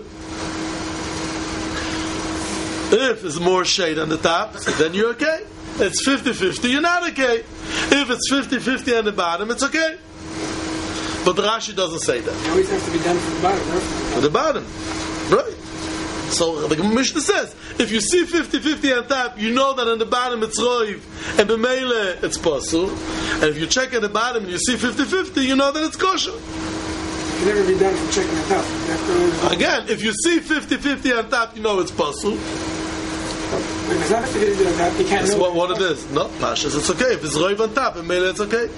If it's more shade on the top, then you're okay. It's 50-50, you're not okay. If it's 50-50 on the bottom, it's okay. But Rashi doesn't say that. It always has to be done from the bottom, right? From the bottom. Right. So the Mishnah says, if you see 50-50 on top, you know that on the bottom it's roiv, and b'meile it's pasul. And if you check at the bottom and you see 50-50, you know that it's kosher. It can never be done from checking the top. Again, if you see 50-50 on top, you know it's pasul. It's not 50-50 on top, you can't That's know what it is. No, Pashas, it's okay. If it's roiv on top, b'meile it's okay.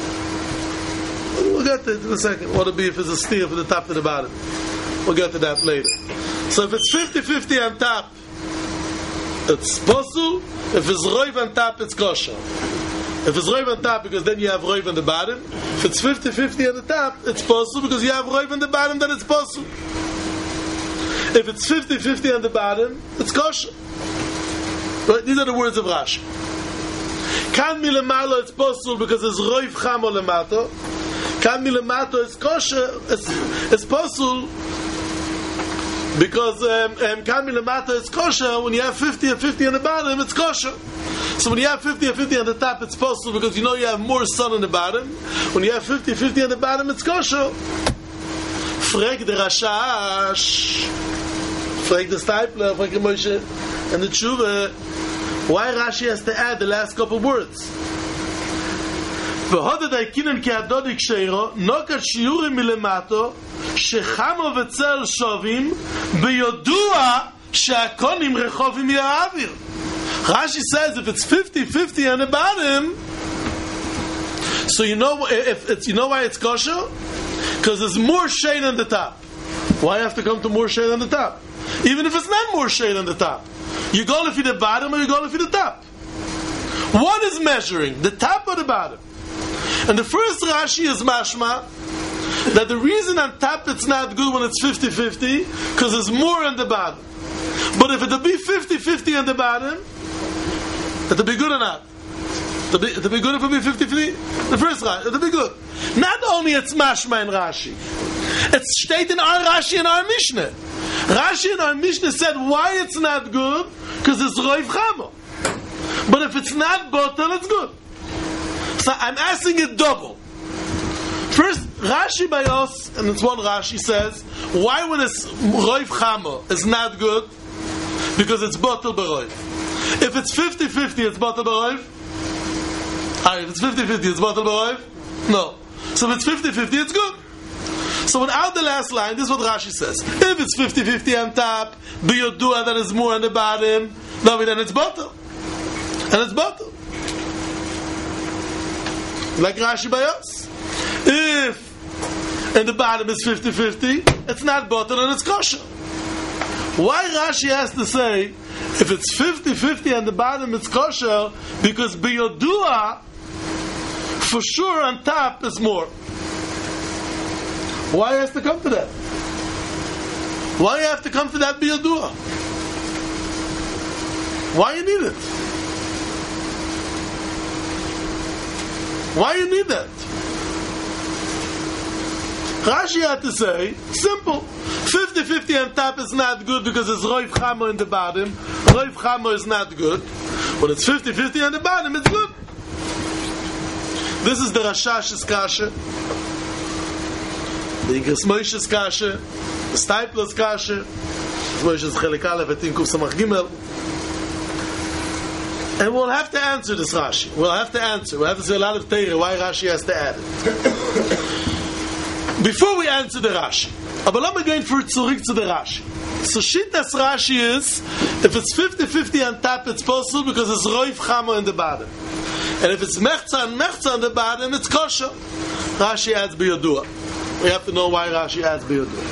We'll get to it in a second. What would be if it's a steer from the top to the bottom? We'll get to that later. So if it's 50-50 on top, it's pasul. If it's roiv on top, it's kosher. If it's roiv on top, because then you have roiv on the bottom. If it's 50-50 on the top, it's pasul, because you have roiv on the bottom, then it's pasul. If it's 50-50 on the bottom, it's kosher. Right? These are the words of Rashi. Kan milemalo, it's pasul, because it's roiv chamo lemato. Kan milemato is kosher, it's pasul, because kan milemato is kosher. When you have 50-50 on the bottom, it's kosher. So when you have 50-50 on the top, it's pasul, because you know you have more sun on the bottom. When you have 50-50 on the bottom, it's kosher. Frag the Rashash, frag the Stipler, frag the Moshe, and the Tshuva, why Rashi has to add the last couple words? והוד הדייקינן כאדודיק שירו, נוקת שיעורים מלמטו, שחמו וצל שובים, ביודוע שהקונים רחובים מהאוויר. Rashi says if it's 50-50 on the bottom, so you know if it's, you know why it's kosher? Because there's more shade on the top. Why have to come to more shade on the top? Even if it's not more shade on the top, you go if the bottom or you go if the top. What is measuring, the top or the bottom? And the first Rashi is mashma that the reason on top it's not good when it's 50-50 because there's more on the bottom. But if it'll be 50-50 on the bottom, it'll be good or not? It'll be good if it'll be 50-50? The first Rashi, it'll be good. Not only it's mashma in Rashi, it's stated in our Rashi and our Mishnah. Rashi and our Mishnah said why it's not good because it's roiv chamo. But if it's not botel, it's good. So I'm asking it double. First, Rashi by us, and it's one Rashi says, why when it's roiv chamo is not good? Because it's botel b'roiv. If it's 50-50, it's botel b'roiv. If it's 50-50, it's botel b'roiv. No. So if it's 50-50, it's good. So without the last line, this is what Rashi says. If it's 50-50 on top, b'yodua that is more on the bottom, no, then it's botel. And it's botel. Like Rashi by us. If and the bottom is 50-50, it's not botel and it's kosher. Why Rashi has to say if it's 50-50 and the bottom it's kosher? Because biyodua for sure on top is more. Why has to come to that? Why you have to come to that biyodua? Why you need it? Why you need that? Rashi had to say, simple. 50-50 on top is not good because it's Roiv Chamo in the bottom. Roiv Chamo is not good. When it's 50-50 on the bottom, it's good. This is the Rashash's kasha, the Igris Moshe's kasha, the Stipler's kasha, Moshe's Chelik Aleph, I think, Kuf Samach Gimel. And we'll have to answer this Rashi. We'll have to answer. We'll have to say a lot of Teirah why Rashi has to add it. Before we answer the Rashi, aber let me go for zurück to the Rashi. So Shittas Rashi is, if it's 50-50 on top, it's possible because it's Roiv Chamo in the bottom. And if it's Mechza on the bottom, it's kosher. Rashi adds Biyodua. We have to know why Rashi adds Biyodua.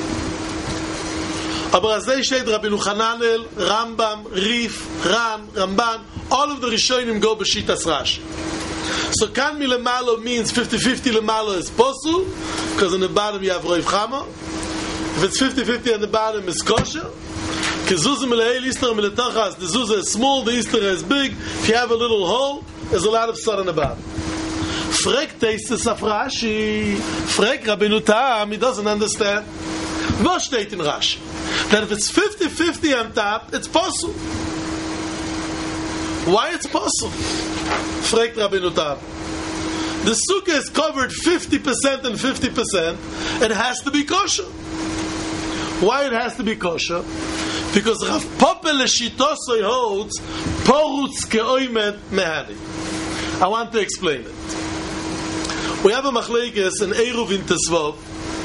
Aber as they said, Rabbeinu Hananel, Rambam, Rif, Ran, Ramban, all of the Rishonim go b'Shittas Rashi. So kan mi lemalo means 50-50 lemalo is posul, because on the bottom you have Roiv Chamo. If it's 50-50 on the bottom, it's kosher. Kezuzah milei Easter miletachas, the zuzah is small, the Easter is big. If you have a little hole, there's a lot of sun on the bottom. Frek Teistes of Rashi, Frek Rabbeinu Tam, he doesn't understand. Was steht in Rashi? That if it's 50-50 on top, it's posul. Why it's posul? Frek Rabbeinu Tam. The sukkah is covered 50% and 50%. It has to be kosher. Why it has to be kosher? Because Rav Poppe Leshitosoi holds Porutz Ke'oimet Mehani. I want to explain it. We have a machlekes in Eruv in Tesvav.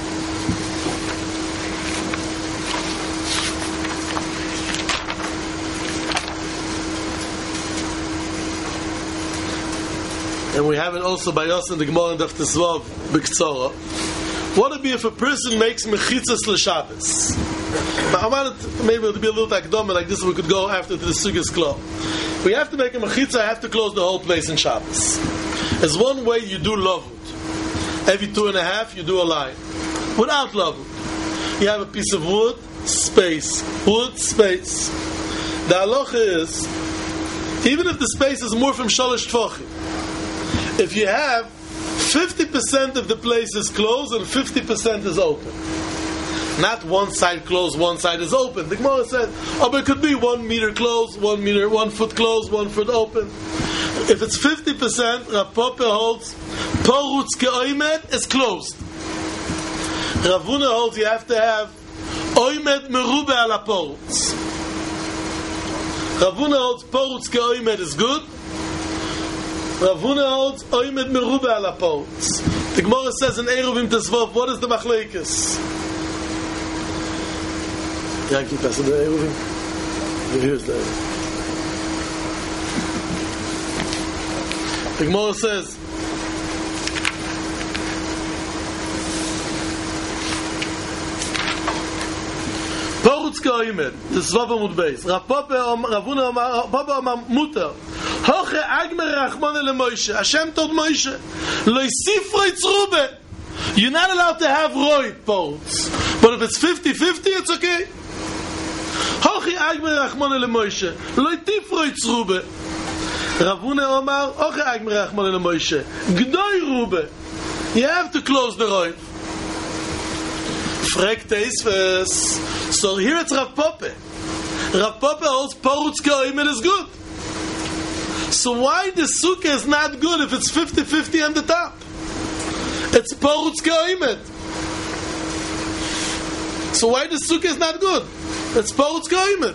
And we have it also by us in the Gemara and Daf Tesvav B'Ktzora. What would be if a person makes mechitzas l'Shabbos? I wanted maybe it to be a little akdama like this. We could go after the sukkah's closed. We have to make a mechitza. I have to close the whole place in Shabbos. There's one way you do lavud. Every 2.5 you do a line. Without lavud, you have a piece of wood, space, wood, space. The halacha is, even if the space is more from shalosh tfachim, if you have 50% of the place is closed and 50% is open. Not one side closed, one side is open. The Gemara said, but it could be 1 meter closed, 1 foot closed, 1 foot open. If it's 50%, Rav Poppe holds, Porutz Ke'oimet is closed. Rav Huna holds you have to have Oimet Merube ala Porutz. Rav Huna holds Porutz Ke'oimet is good. Rav Huna holds Oimet Merube ala Porutz. The Gemara says in Eruvim Tesvav, what is the machlekes? Yeah, keep passing the Eruvim. Here's the Eruvim. The Gemara says, Porutz Ke'oimet, Tesvav Amud Beis. Rav Huna Omar Muter. Hoche Agmer Rachmane leMoshe. Hashem told Moshe, Lo Sifroi Tzrube. You're not allowed to have Roy Porutz. But if it's 50-50, it's okay. Hoche Agmer Rachmane leMoshe. Lo Tifroi Tzrube. Rav Huna Omar, Hoche Agmer Rachmane leMoshe. Gdoi Rube. You have to close the Roy. Frek Teisves. So here it's Rav Poppe. Rav Poppe holds Porutz Ke'oimet is good. So why the sukkah is not good if it's 50-50 on the top? It's Porutz Ke'oimet. So why the sukkah is not good? It's Porutz Ke'oimet.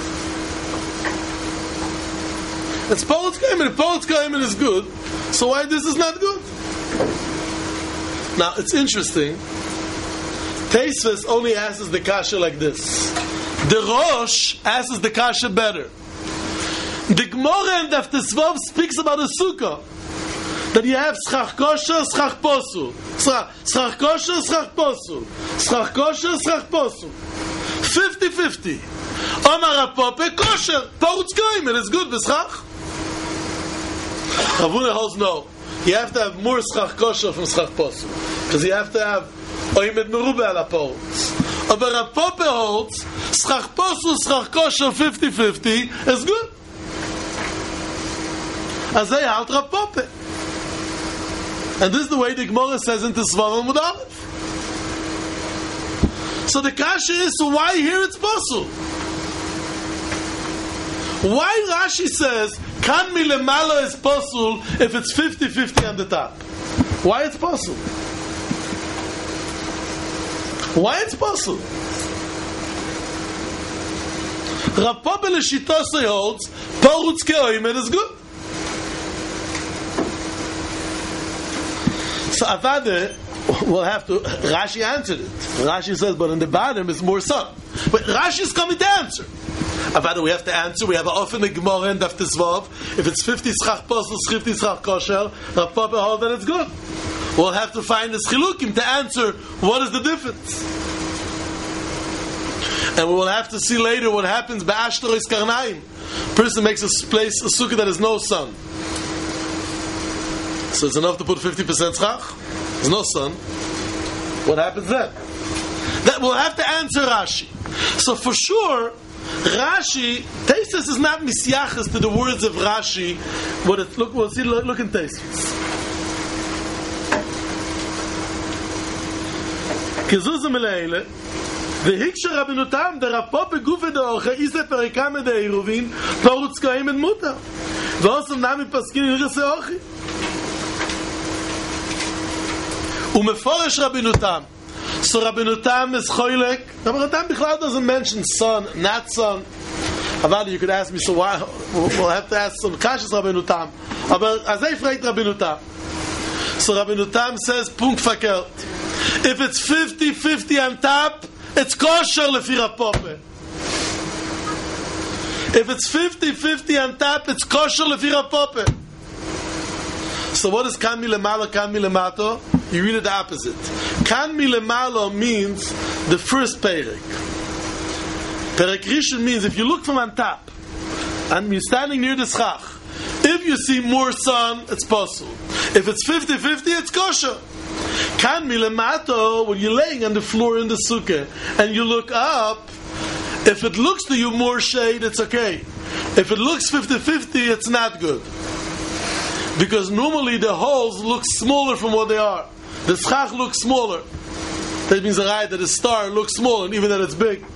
It's Porutz Ke'oimet. If Porutz Ke'oimet is good, so why this is not good? Now it's interesting. Teisves only asks the kasha like this. The Rosh asks the kasha better. The Gemara and Daf Tesvav speaks about a sukkah that you have schach kosher, schach posul, schach kosher, schach posul, schach kosher, schach posul, 50-50. Omar Rav Poppe kosher, Porutz Ke'oimet is good. B'schach. Rav Huna holds no. You have to have more schach kosher from schach posul because you have to have Oimet Merube ala Porutz. But Rav Poppe holds schach posul, schach kosher, 50-50 is good. As they halt Rav Poppe. And this is the way the Gemara says in Tesvav Amud Aleph. So the kasha is, so why here it's possible? Why Rashi says, kan milemala is possible if it's 50-50 on the top? Why it's possible? Why it's possible? Rav Papa L'Shitosei holds, Parutz Ke'oimed is good. So Avada will have to, Rashi answered it. Rashi says, but in the bottom is more sun. But Rashi is coming to answer. Avada, we have to answer. We have an often a Gemara and Daf Tesvav. If it's 50 schach posel, 50 schach kosher, Rav Papa holds that it's good. We'll have to find the chilukim to answer what is the difference. And we will have to see later what happens by Ashtarois Karnaim. Person makes a place, a sukkah that has no sun. So it's enough to put 50% schach. There's no sun. What happens then? That we'll have to answer Rashi. So for sure, Rashi, Teisus is not misyachas to the words of Rashi. What it look, we'll see. Look in Teisus. Kezuzah meleile. The Hiksha Rabbinutam, the Rav Papa Gufe de Orche, is the Perikame de Eruvin, Parutz Ke'oimed Mutar. V'osam nami paskin in Hirse Orchi. Umeforesh Rabbinutam. So Rabbinutam is Choylek. Rabbinutam Bichlal doesn't mention son, not son. Avada, you could ask me, so why? We'll have to ask some Kashas Rabbinutam. Aber Azay fragt Rabbinutam. So Rabbinutam says, Punkt verkehrt. If it's 50-50 on top, it's kosher lefi Rav Papa. If it's 50-50 on top, it's kosher lefi Rav Papa. So what is kan milemalo, kan milemato? You read it the opposite. Kan milemalo means the first perek. Perek Rishon means if you look from on top and you're standing near the schach, if you see more sun, it's possible. If it's 50-50, it's kosher. Kan milemato, when you're laying on the floor in the sukkah and you look up, if it looks to you more shade, it's okay. If it looks 50-50, it's not good. Because normally the holes look smaller from what they are. The schach looks smaller. That means that the star looks smaller, even that it's big.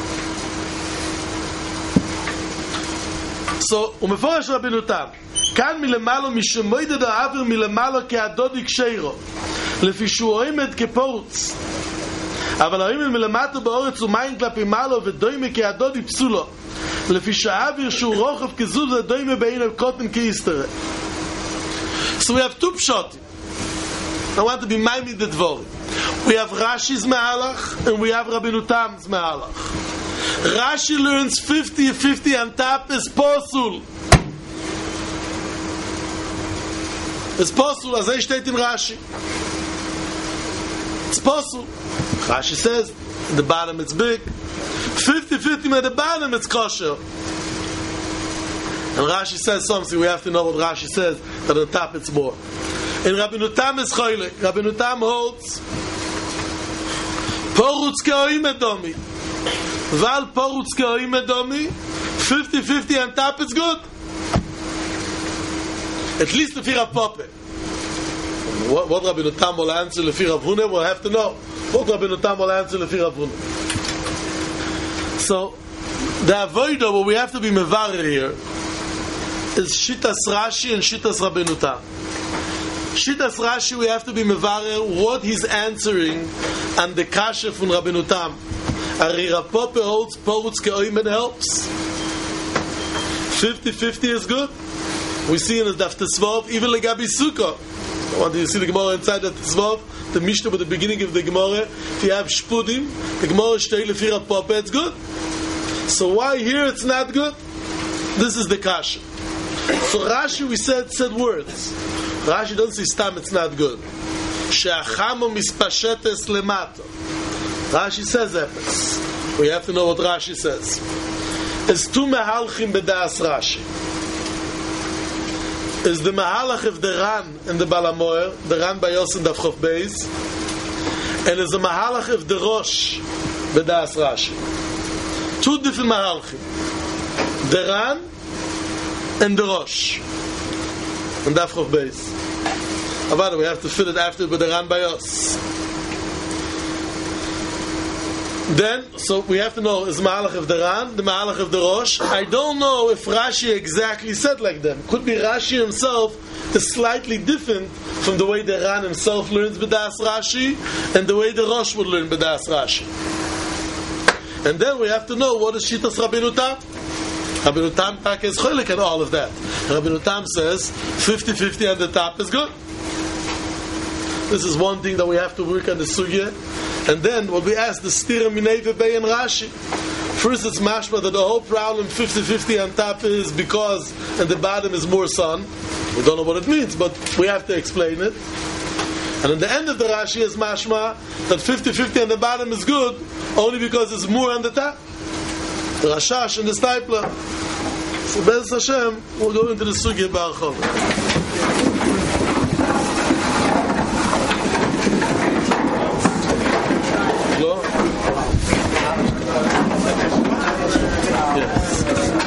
So, Umeforesh Rabbinutam. Kan milemalo mishemoide da avir milemalo ke'adodi ksheiro. לפי שהוא עומד כפורץ אבל העומד מלמטה באורץ הוא מים כלפי מעלו ודוימה כהדודי פסולו לפי שהאוויר שהוא רוחב כזוז ודוימה בעין הקוטן כאיסטרה. So we have two pshatim. I want to be minded the dvorim. We have Rashi's mehalach and we have Rabbinutam's mehalach. Rashi learns 50-50 on top is posul. It's posul, as I state in Rashi. It's possible. Rashi says, at the bottom it's big. 50-50 at the bottom it's kosher. And Rashi says something, we have to know what Rashi says, that on the top it's more. And Rabbinutam is choylek. Rabbinutam holds Porutz Ke'oimed Domi. Val Porutz Ke'oimed Domi, 50-50 on top it's good. At least the Rav Papa. What Rabbinutam will answer lefi Rav Huna, we'll have to know. What Rabbinutam will answer lefi Rav Huna. So, the avodah, what we have to be mevarer here, is Shitas Rashi and Shitas Rabbinutam. Shitas Rashi, we have to be mevarer what he's answering and the kasha from Rabbinutam. Ari Rav Papa holds Porutz Ke'oimed helps. 50-50 is good. We see in the Daf Tesvav, even legabi Sukkah. What do you see the Gemara inside the Tesvav? The Mishnah with the beginning of the Gemara. If you have Shpudim, the Gemara shtei lefi Rav Papa, it's good. So why here it's not good? This is the kasha. So Rashi, we said words. Rashi doesn't say stam, it's not good. She'achamo mispashetes lemato. Rashi says efes. We have to know what Rashi says. It's two mehalchim b'das Rashi. Is the mahalach of the Ran and the Balamoer, the Ran by Yos and Davchof Beis, and is the mahalach of the Rosh b'das Rashi. Two different mahalchim. The Ran and the Rosh and Davchof Beis. Avada, we have to fill it after with the Ran by Yos. Then, so we have to know, is Ma'alach of the Ran, the Ma'alach of the Rosh? I don't know if Rashi exactly said like them. Could be Rashi himself is slightly different from the way the Ran himself learns B'das Rashi and the way the Rosh would learn B'das Rashi. And then we have to know what is Shitas Rabbeinu Tam. Rabbeinu Tam Pak is cholik and all of that. Rabbeinu Tam says 50-50 on the top is good. This is one thing that we have to work on the sugya. And then what we ask the Stira Minei V'Bei and Rashi. First it's mashma that the whole problem 50-50 on top is because and the bottom is more sun. We don't know what it means, but we have to explain it. And in the end of the Rashi is mashma that 50-50 on the bottom is good only because it's more on the top. The Rashash and the Stipler. So Bez Hashem, we'll go into the sugya Baruch Hu.